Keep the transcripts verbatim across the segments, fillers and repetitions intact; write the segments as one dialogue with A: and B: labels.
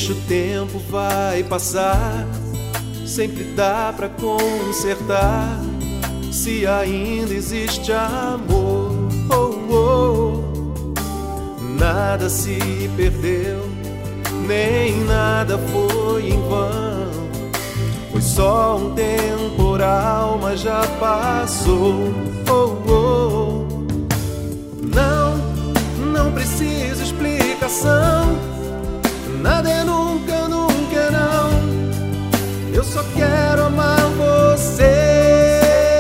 A: Deixa o tempo vai passar, sempre dá pra consertar, se ainda existe amor. Oh, oh. Nada se perdeu, nem nada foi em vão. Foi só um temporal, mas já passou. Oh, oh. Não, não precisa explicação. Nada é nunca, nunca é não. Eu só quero amar você.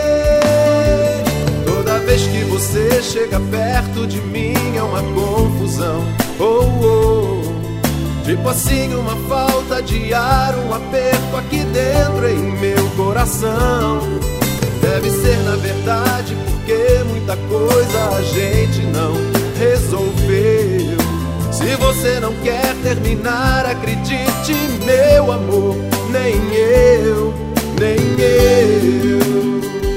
A: Toda vez que você chega perto de mim é uma confusão. Oh, oh. Tipo assim, uma falta de ar, um aperto aqui dentro em meu coração. Deve ser na verdade porque muita coisa a gente não resolveu. Se você não quer terminar, acredite, meu amor, nem eu, nem eu.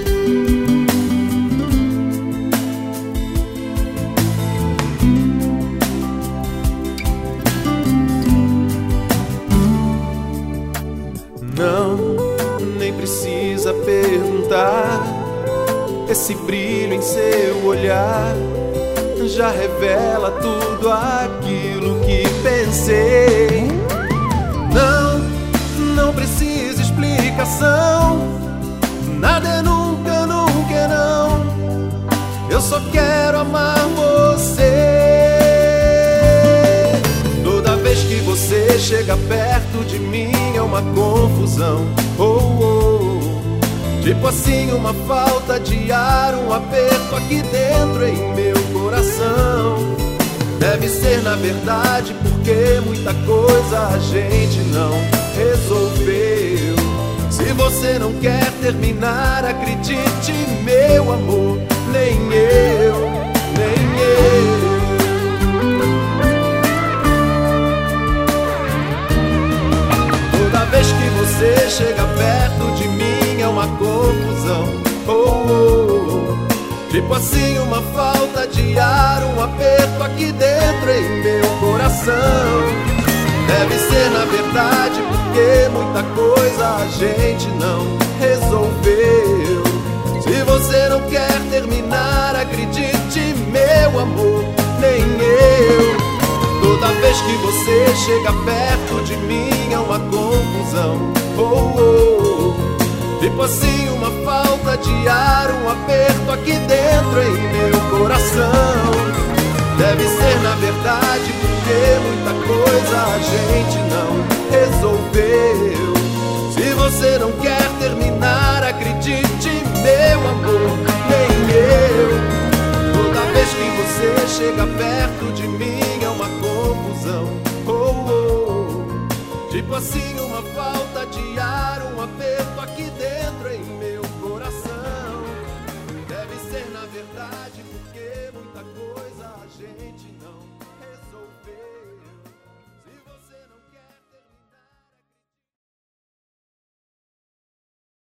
A: Não, nem precisa perguntar. Esse brilho em seu olhar já revela tudo aquilo que pensei. Não, não precisa explicação. Nada é nunca, nunca é não. Eu só quero amar você. Toda vez que você chega perto de mim é uma confusão. Oh, oh. Tipo assim, uma falta de ar, um aperto aqui dentro em meu coração. Deve ser na verdade porque muita coisa a gente não resolveu. Se você não quer terminar, acredite, meu amor, nem eu, nem eu. Toda vez que você chega perto de mim é uma confusão. Oh, oh, oh. Tipo assim, uma falta de ar, um aperto aqui dentro em meu coração. Deve ser na verdade porque muita coisa a gente não resolveu. Se você não quer terminar, acredite, meu amor, nem eu. Toda vez que você chega perto de mim é uma confusão. Oh, oh, oh. Tipo assim, uma falta de ar, um aperto aqui dentro em meu coração. Deve ser na verdade porque muita coisa a gente não resolveu. Se você não quer terminar, acredite, meu amor, nem eu. Toda vez que você chega perto de mim é uma confusão. Oh, oh, oh. Tipo assim, uma falta